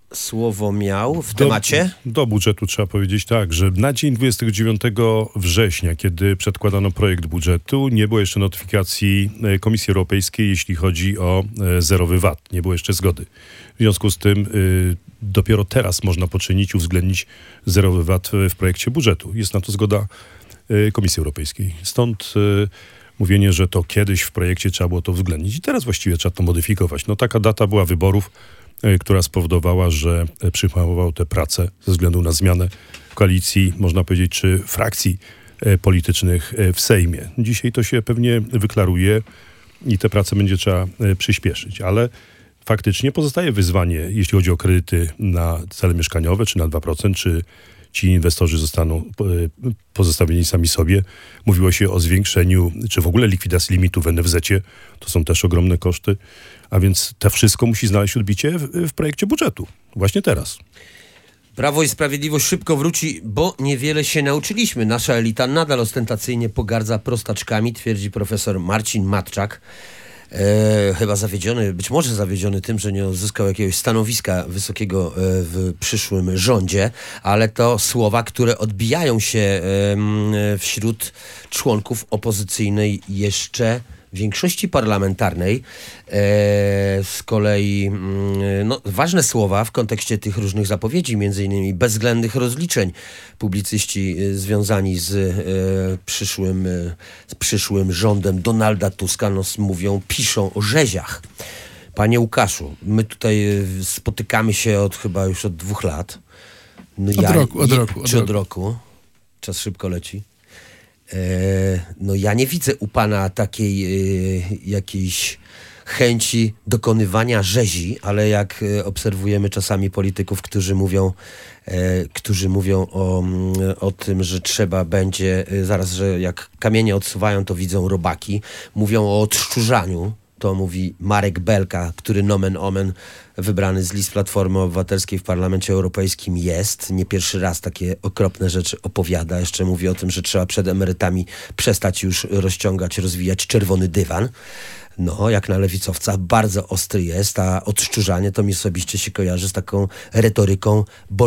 słowo miał w do, temacie? Do budżetu trzeba powiedzieć tak, że na dzień dwudziestego dziewiątego września, kiedy przedkładano projekt budżetu, nie było jeszcze notyfikacji Komisji Europejskiej, jeśli chodzi o zerowy V A T. Nie było jeszcze zgody. W związku z tym y, dopiero teraz można poczynić, uwzględnić zerowy V A T w projekcie budżetu. Jest na to zgoda y, Komisji Europejskiej. Stąd y, mówienie, że to kiedyś w projekcie trzeba było to uwzględnić i teraz właściwie trzeba to modyfikować. No taka data była wyborów, która spowodowała, że przyhamował te prace ze względu na zmianę koalicji, można powiedzieć, czy frakcji politycznych w Sejmie. Dzisiaj to się pewnie wyklaruje i te prace będzie trzeba przyspieszyć, ale faktycznie pozostaje wyzwanie, jeśli chodzi o kredyty na cele mieszkaniowe, czy na dwa procent, czy ci inwestorzy zostaną pozostawieni sami sobie. Mówiło się o zwiększeniu, czy w ogóle likwidacji limitu w en ef zecie. To są też ogromne koszty. A więc to wszystko musi znaleźć odbicie w, w projekcie budżetu. Właśnie teraz. Prawo i Sprawiedliwość szybko wróci, bo niewiele się nauczyliśmy. Nasza elita nadal ostentacyjnie pogardza prostaczkami, twierdzi profesor Marcin Matczak. E, chyba zawiedziony, być może zawiedziony tym, że nie uzyskał jakiegoś stanowiska wysokiego e, w przyszłym rządzie, ale to słowa, które odbijają się e, wśród członków opozycyjnej jeszcze większości parlamentarnej. E, z kolei mm, no, ważne słowa w kontekście tych różnych zapowiedzi, między innymi bezwzględnych rozliczeń. Publicyści e, związani z, e, przyszłym, e, z przyszłym rządem Donalda Tuska no, mówią, piszą o rzeziach. Panie Łukaszu, my tutaj e, spotykamy się od chyba już od dwóch lat. No, od ja, roku, od je, roku. Czy od od roku. roku? Czas szybko leci. No ja nie widzę u pana takiej y, jakiejś chęci dokonywania rzezi, ale jak y, obserwujemy czasami polityków, którzy mówią, y, którzy mówią o, y, o tym, że trzeba będzie, y, zaraz, że jak kamienie odsuwają, to widzą robaki, mówią o odszczurzaniu. To mówi Marek Belka, który nomen omen wybrany z list Platformy Obywatelskiej w Parlamencie Europejskim jest. Nie pierwszy raz takie okropne rzeczy opowiada. Jeszcze mówi o tym, że trzeba przed emerytami przestać już rozciągać, rozwijać czerwony dywan. No, jak na lewicowca, bardzo ostry jest, a odszczurzanie to mi osobiście się kojarzy z taką retoryką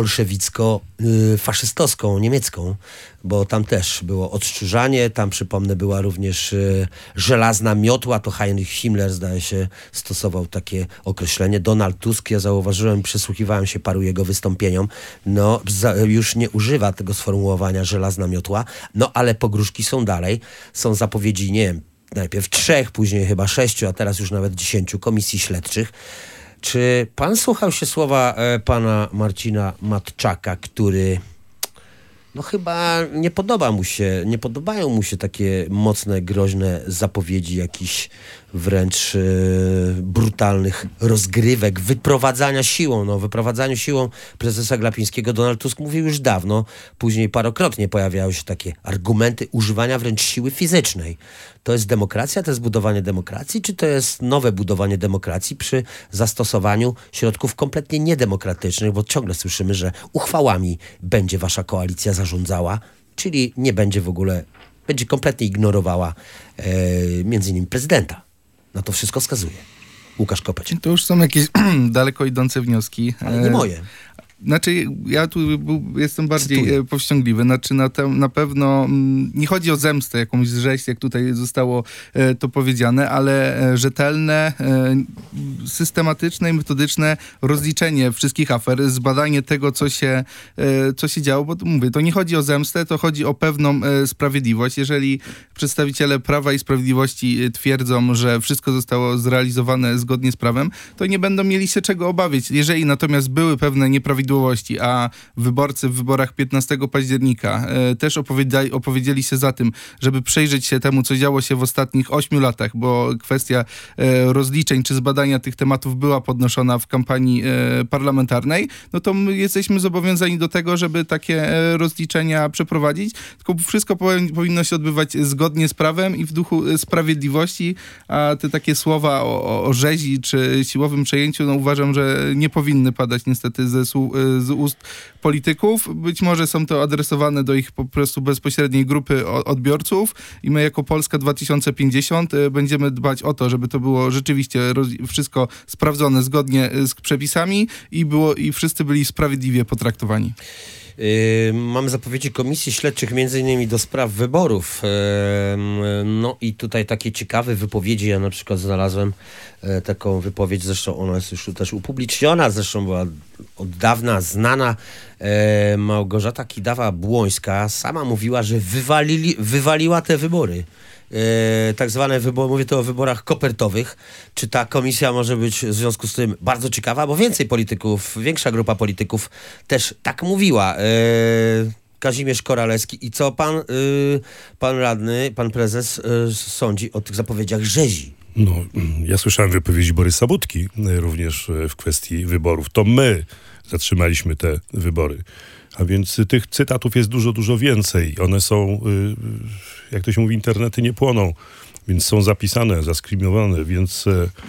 bolszewicko-faszystowską, niemiecką, bo tam też było odszczurzanie, tam przypomnę była również y, żelazna miotła, to Heinrich Himmler zdaje się stosował takie określenie. Donald Tusk, ja zauważyłem, przysłuchiwałem się paru jego wystąpieniom, no za, już nie używa tego sformułowania żelazna miotła, no ale pogróżki są dalej, są zapowiedzi, nie wiem, najpierw trzech, później chyba sześciu, a teraz już nawet dziesięciu komisji śledczych. Czy pan słuchał się słowa e, pana Marcina Matczaka, który no chyba nie podoba mu się, nie podobają mu się takie mocne, groźne zapowiedzi jakichś wręcz e, brutalnych rozgrywek, wyprowadzania siłą. No, wyprowadzaniu siłą prezesa Glapińskiego Donald Tusk mówił już dawno. Później parokrotnie pojawiały się takie argumenty używania wręcz siły fizycznej. To jest demokracja, to jest budowanie demokracji, czy to jest nowe budowanie demokracji przy zastosowaniu środków kompletnie niedemokratycznych, bo ciągle słyszymy, że uchwałami będzie wasza koalicja zarządzała, czyli nie będzie w ogóle, będzie kompletnie ignorowała e, między innymi prezydenta. Na to wszystko wskazuje. Łukasz Kopeć. To już są jakieś daleko idące wnioski. Ale nie moje. Znaczy, ja tu był, jestem bardziej Cytuję. powściągliwy. Znaczy, na, te, na pewno m, nie chodzi o zemstę, jakąś rzeź, jak tutaj zostało e, to powiedziane, ale e, rzetelne, e, systematyczne i metodyczne rozliczenie wszystkich afer, zbadanie tego, co się, e, co się działo, bo mówię, to nie chodzi o zemstę, to chodzi o pewną e, sprawiedliwość. Jeżeli przedstawiciele Prawa i Sprawiedliwości twierdzą, że wszystko zostało zrealizowane zgodnie z prawem, to nie będą mieli się czego obawiać. Jeżeli natomiast były pewne nieprawidłowości, a wyborcy w wyborach piętnastego października e, też opowiedzieli, opowiedzieli się za tym, żeby przyjrzeć się temu, co działo się w ostatnich ośmiu latach, bo kwestia e, rozliczeń czy zbadania tych tematów była podnoszona w kampanii e, parlamentarnej, no to my jesteśmy zobowiązani do tego, żeby takie e, rozliczenia przeprowadzić, tylko wszystko powi- powinno się odbywać zgodnie z prawem i w duchu sprawiedliwości, a te takie słowa o, o rzezi czy siłowym przejęciu, no uważam, że nie powinny padać niestety ze, z ust polityków. Być może są to adresowane do ich po prostu bezpośredniej grupy odbiorców i my jako Polska dwa tysiące pięćdziesiąt będziemy dbać o to, żeby to było rzeczywiście wszystko sprawdzone zgodnie z przepisami i było i wszyscy byli sprawiedliwie potraktowani. Yy, mamy zapowiedzi komisji śledczych między innymi do spraw wyborów. Yy, no i tutaj takie ciekawe wypowiedzi. Ja na przykład znalazłem yy, taką wypowiedź, zresztą ona jest już też upubliczniona, zresztą była od dawna znana. Yy, Małgorzata Kidawa-Błońska sama mówiła, że wywalili, wywaliła te wybory. Yy, tak zwane wybory, mówię tu o wyborach kopertowych. Czy ta komisja może być w związku z tym bardzo ciekawa, bo więcej polityków, większa grupa polityków też tak mówiła. Yy, Kazimierz Koralewski. I co pan, yy, pan radny, pan prezes yy, sądzi o tych zapowiedziach rzezi? No, ja słyszałem wypowiedzi Borysa Budki yy, również yy, w kwestii wyborów. To my zatrzymaliśmy te wybory. A więc tych cytatów jest dużo, dużo więcej. One są, jak to się mówi, internety nie płoną, więc są zapisane, zaskrimowane, więc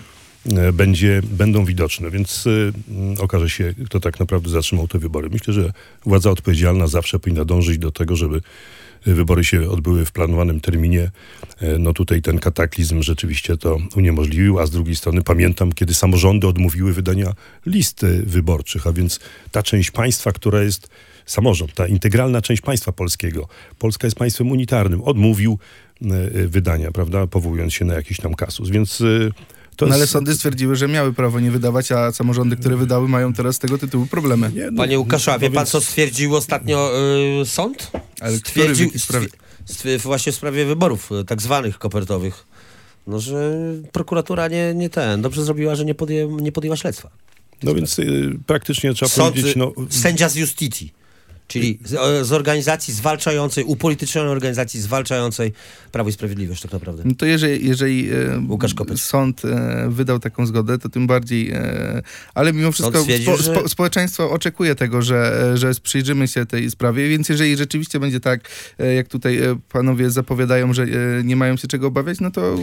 będzie, będą widoczne. Więc okaże się, kto tak naprawdę zatrzymał te wybory. Myślę, że władza odpowiedzialna zawsze powinna dążyć do tego, żeby wybory się odbyły w planowanym terminie. No tutaj ten kataklizm rzeczywiście to uniemożliwił, a z drugiej strony pamiętam, kiedy samorządy odmówiły wydania list wyborczych, a więc ta część państwa, która jest samorząd, ta integralna część państwa polskiego. Polska jest państwem unitarnym. Odmówił wydania, prawda, powołując się na jakiś tam kasus, więc to no jest... ale sądy stwierdziły, że miały prawo nie wydawać, a samorządy, które wydały, mają teraz z tego tytułu problemy. Nie, no, Panie Łukaszu, a wie no pan, więc... co stwierdził ostatnio yy, sąd? Ale Stwierdził, który, w sprawie? stwier- właśnie w sprawie wyborów y, tak zwanych kopertowych. No, że prokuratura nie, nie ten, dobrze zrobiła, że nie, podję, nie podjęła śledztwa. No więc y, praktycznie trzeba Sąd, powiedzieć... No, sędzia z Justicji, czyli z, z organizacji zwalczającej, upolitycznionej organizacji zwalczającej Prawo i Sprawiedliwość tak naprawdę. No to jeżeli, jeżeli Łukasz e, Kopeć. sąd e, wydał taką zgodę, to tym bardziej, e, ale mimo wszystko stwierdził, spo, że- spo, społeczeństwo oczekuje tego, że, że przyjrzymy się tej sprawie, więc jeżeli rzeczywiście będzie tak, e, jak tutaj e, panowie zapowiadają, że e, nie mają się czego obawiać, no to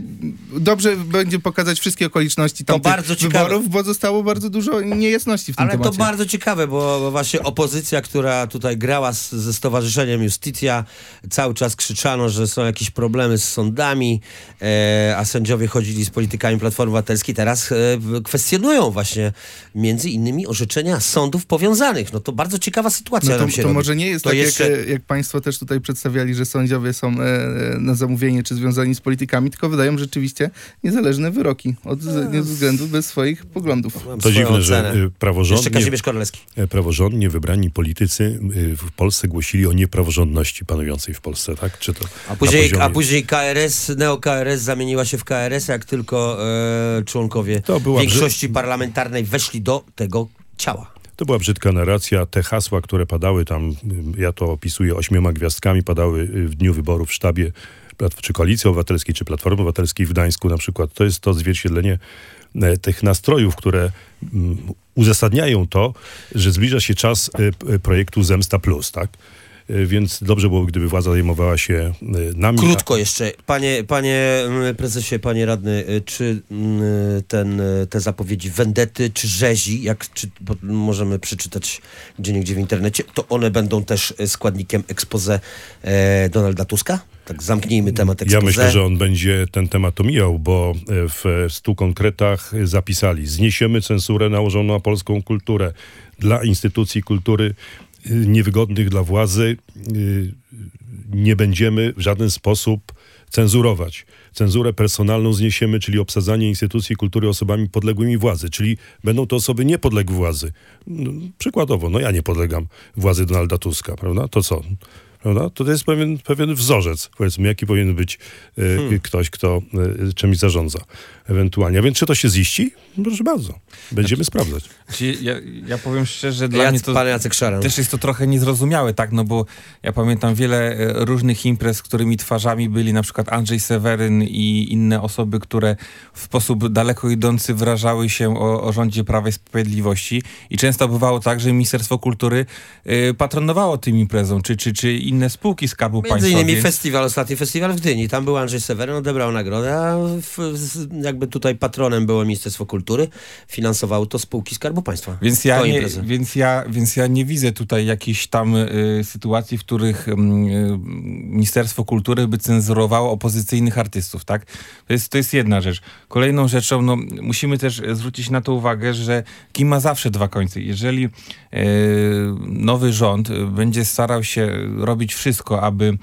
dobrze będzie pokazać wszystkie okoliczności To tamtych bardzo ciekawe. wyborów, bo zostało bardzo dużo niejasności w tym Ale temacie. to bardzo ciekawe, bo, bo właśnie opozycja, która tutaj grała z, ze Stowarzyszeniem Justicja, cały czas krzyczano, że są jakieś problemy z sądami, e, a sędziowie chodzili z politykami Platformy Obywatelskiej, teraz e, kwestionują właśnie między innymi orzeczenia sądów powiązanych. No to bardzo ciekawa sytuacja No to, nam się to robi. może nie jest To tak, jeszcze- jak, jak państwo też tutaj przedstawiali, że sędziowie są e, na zamówienie czy związani z politykami, tylko wydają rzeczywiście niezależne wyroki od z, nie ze względu bez swoich poglądów. Mam to swoją dziwne, że ocenę. y, Jeszcze praworządnie... Kazimierz Koralewski. praworządnie wybrani politycy y, w Polsce głosili o niepraworządności panującej w Polsce, tak? Czy to A później, na poziomie... a później K R S, neo-K R S zamieniła się w K R S, jak tylko e, członkowie To była większości parlamentarnej weszli do tego ciała. To była brzydka narracja. Te hasła, które padały tam, y, ja to opisuję ośmioma gwiazdkami, padały y, w dniu wyborów w sztabie Plat- czy Koalicji Obywatelskiej, czy Platformy Obywatelskiej w Gdańsku na przykład. To jest to odzwierciedlenie e, tych nastrojów, które mm, uzasadniają to, że zbliża się czas y, y, projektu Zemsta Plus, tak? Y, Więc dobrze byłoby, gdyby władza zajmowała się y, nami. Krótko jeszcze. Panie, panie mm, prezesie, panie radny, y, czy mm, ten, y, te zapowiedzi wendety, czy rzezi, jak czy, bo możemy przeczytać gdzieniegdzie w internecie, to one będą też y, składnikiem expose e, Donalda Tuska? Tak, zamknijmy temat expose. Ja myślę, że on będzie ten temat omijał, bo w stu konkretach zapisali: zniesiemy cenzurę nałożoną na polską kulturę, dla instytucji kultury niewygodnych dla władzy nie będziemy w żaden sposób cenzurować. Cenzurę personalną zniesiemy, czyli obsadzanie instytucji kultury osobami podległymi władzy, czyli będą to osoby niepodległe władzy. No, przykładowo, no ja nie podlegam władzy Donalda Tuska, prawda? To co? Prawda? To jest pewien, pewien wzorzec, powiedzmy, jaki powinien być y, hmm. ktoś, kto y, czymś zarządza ewentualnie. A więc czy to się ziści? Proszę bardzo. Będziemy znaczy, sprawdzać. Znaczy, ja, ja powiem szczerze, dla Jac, mnie to pan Jacek Szaran. też jest to trochę niezrozumiałe, tak, no bo ja pamiętam wiele e, różnych imprez, którymi twarzami byli na przykład Andrzej Seweryn i inne osoby, które w sposób daleko idący wyrażały się o, o rządzie Prawa i Sprawiedliwości i często bywało tak, że Ministerstwo Kultury e, patronowało tym imprezom, czy, czy, czy inne spółki Skarbu Między Państwa. innymi więc... festiwal, ostatni festiwal w Gdyni. Tam był Andrzej Seweryn, odebrał nagrodę, a w, z, jakby tutaj patronem było Ministerstwo Kultury, finansowały to spółki Skarbu Państwa. Więc ja, To nie, imprezy. więc, ja, więc ja nie widzę tutaj jakichś tam y, sytuacji, w których y, Ministerstwo Kultury by cenzurowało opozycyjnych artystów, tak? To jest, to jest jedna rzecz. Kolejną rzeczą, no, musimy też zwrócić na to uwagę, że kim ma zawsze dwa końce. Jeżeli y, nowy rząd będzie starał się robić wszystko, aby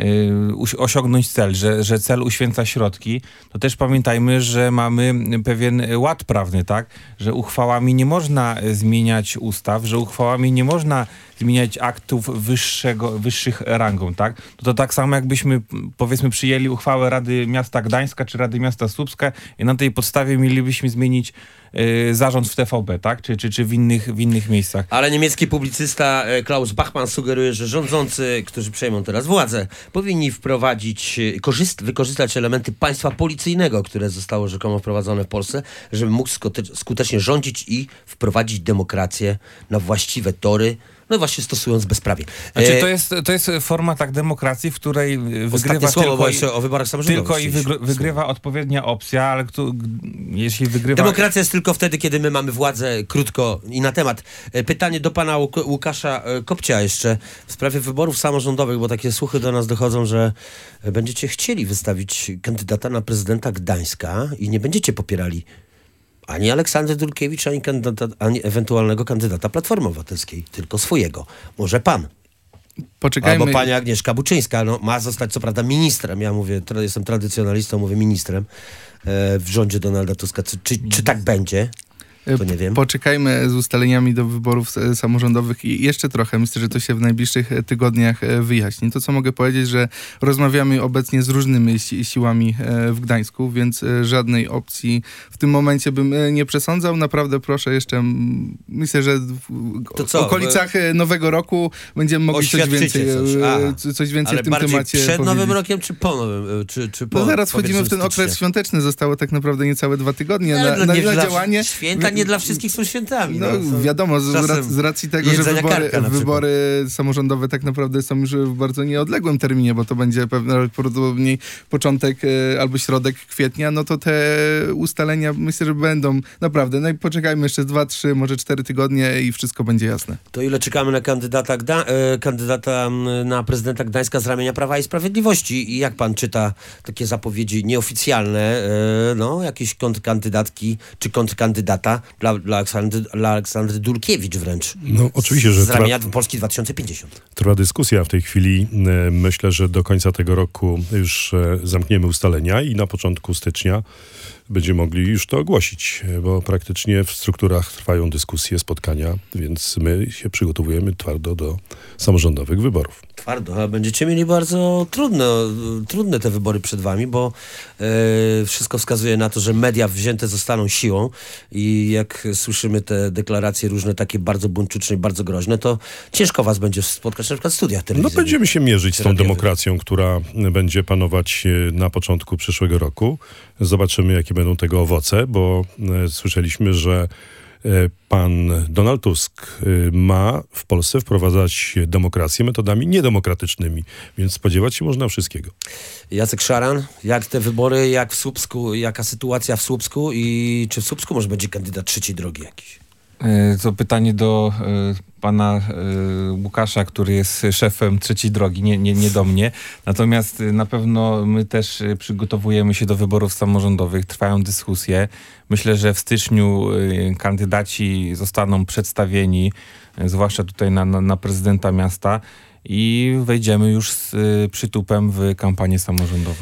osiągnąć cel, że, że cel uświęca środki, to też pamiętajmy, że mamy pewien ład prawny, tak? Że uchwałami nie można zmieniać ustaw, że uchwałami nie można zmieniać aktów wyższego, wyższych rangą, tak? To, to tak samo jakbyśmy, powiedzmy, przyjęli uchwałę Rady Miasta Gdańska czy Rady Miasta Słupska i na tej podstawie mielibyśmy zmienić y, zarząd w T V B, tak? Czy, czy, czy w, innych, w innych miejscach. Ale niemiecki publicysta Klaus Bachmann sugeruje, że rządzący, którzy przejmą teraz władzę, powinni wprowadzić, korzyst- wykorzystać elementy państwa policyjnego, które zostało rzekomo wprowadzone w Polsce, żeby mógł skute- skutecznie rządzić i wprowadzić demokrację na właściwe tory, no właśnie stosując bezprawie. Znaczy, E, to, jest, to jest forma tak demokracji, w której wygrywa Ostatnie słowo, tylko, bo jeszcze o wyborach samorządowych. tylko i wygr- wygrywa odpowiednia opcja, ale kto, jeśli wygrywa... Demokracja jest tylko wtedy, kiedy my mamy władzę, krótko i na temat. E, Pytanie do pana Łuk- Łukasza e, Kopcia jeszcze w sprawie wyborów samorządowych, bo takie słuchy do nas dochodzą, że będziecie chcieli wystawić kandydata na prezydenta Gdańska i nie będziecie popierali ani Aleksandry Dulkiewicz, ani, kandydata, ani ewentualnego kandydata Platformy Obywatelskiej, tylko swojego. Może pan. Poczekajmy. Albo pani Agnieszka Buczyńska, no, ma zostać co prawda ministrem. Ja mówię, tra- jestem tradycjonalistą, mówię ministrem e, w rządzie Donalda Tuska. Czy, czy, czy tak będzie? To nie wiem. Poczekajmy z ustaleniami do wyborów samorządowych i jeszcze trochę. Myślę, że to się w najbliższych tygodniach wyjaśni. To, co mogę powiedzieć, że rozmawiamy obecnie z różnymi si- siłami w Gdańsku, więc żadnej opcji w tym momencie bym nie przesądzał. Naprawdę proszę jeszcze, myślę, że w co, okolicach Nowego Roku będziemy mogli coś więcej, coś, Aha. coś więcej Ale w tym bardziej temacie przed powiedzieć. Nowym Rokiem, czy po Nowym? Czy, czy po, No zaraz wchodzimy w ten stycznia? okres świąteczny. Zostało tak naprawdę niecałe dwa tygodnie Ale na, dla- na, nie na dla- działanie. Święta nie dla wszystkich są świętami. No, są wiadomo, z, czasem rac- z racji tego, że jedzenia wybory, karpia na przykład. wybory samorządowe tak naprawdę są już w bardzo nieodległym terminie, bo to będzie prawdopodobnie początek e, albo środek kwietnia, no to te ustalenia myślę, że będą naprawdę. No i poczekajmy jeszcze dwa, trzy, może cztery tygodnie i wszystko będzie jasne. To ile czekamy na kandydata, Gda- e, kandydata m, na prezydenta Gdańska z ramienia Prawa i Sprawiedliwości? I jak pan czyta takie zapowiedzi nieoficjalne, e, no, jakieś kontrkandydatki czy kontrkandydata dla, dla, Aleksandry, dla Aleksandry Dulkiewicz wręcz? No oczywiście, że Z ramienia tra- Polski dwa tysiące pięćdziesiąt. trwa dyskusja w tej chwili. E, Myślę, że do końca tego roku już e, zamkniemy ustalenia i na początku stycznia będziemy mogli już to ogłosić, e, bo praktycznie w strukturach trwają dyskusje, spotkania, więc my się przygotowujemy twardo do samorządowych wyborów. Twardo, a będziecie mieli bardzo trudne, trudne te wybory przed wami, bo e, wszystko wskazuje na to, że media wzięte zostaną siłą i jak słyszymy te deklaracje różne takie bardzo buńczuczne i bardzo groźne, to ciężko was będzie spotkać na przykład w studiach No telewizyjnych. będziemy się mierzyć z tą radiowych. demokracją, która będzie panować e, na początku przyszłego roku. Zobaczymy, jakie będą tego owoce, bo e, słyszeliśmy, że e, pan Donald Tusk e, ma w Polsce wprowadzać demokrację metodami niedemokratycznymi, więc spodziewać się można wszystkiego. Jacek Szaran, jak te wybory, jak w Słupsku, jaka sytuacja w Słupsku i czy w Słupsku może będzie kandydat trzeciej drogi jakiś? To pytanie do y, pana y, Łukasza, który jest szefem trzeciej drogi, nie, nie, nie do mnie. Natomiast y, na pewno my też y, przygotowujemy się do wyborów samorządowych, trwają dyskusje. Myślę, że w styczniu y, kandydaci zostaną przedstawieni, y, zwłaszcza tutaj na, na, na prezydenta miasta i wejdziemy już z y, przytupem w kampanię samorządową.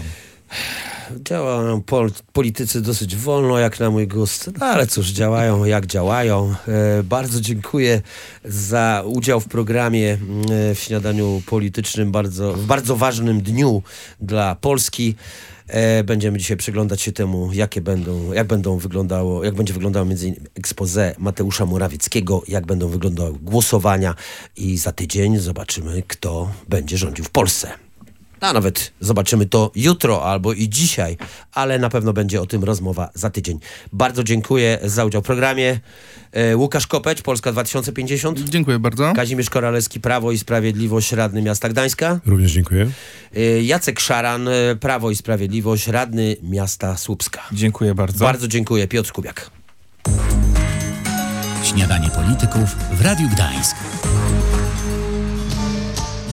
Działają pol- politycy dosyć wolno, jak na mój gust, no ale cóż, działają jak działają. E, bardzo dziękuję za udział w programie e, w Śniadaniu Politycznym, bardzo, w bardzo ważnym dniu dla Polski. E, będziemy dzisiaj przyglądać się temu, jakie będą, jak będą wyglądało, jak będzie wyglądało między innymi expose Mateusza Morawieckiego, jak będą wyglądały głosowania i za tydzień zobaczymy, kto będzie rządził w Polsce. A nawet zobaczymy to jutro albo i dzisiaj, ale na pewno będzie o tym rozmowa za tydzień. Bardzo dziękuję za udział w programie. E, Łukasz Kopeć, Polska dwa tysiące pięćdziesiąt. Dziękuję bardzo. Kazimierz Koralewski, Prawo i Sprawiedliwość, radny miasta Gdańska. Również dziękuję. E, Jacek Szaran, Prawo i Sprawiedliwość, radny miasta Słupska. Dziękuję bardzo. Bardzo dziękuję. Piotr Kubiak. Śniadanie polityków w Radiu Gdańsk.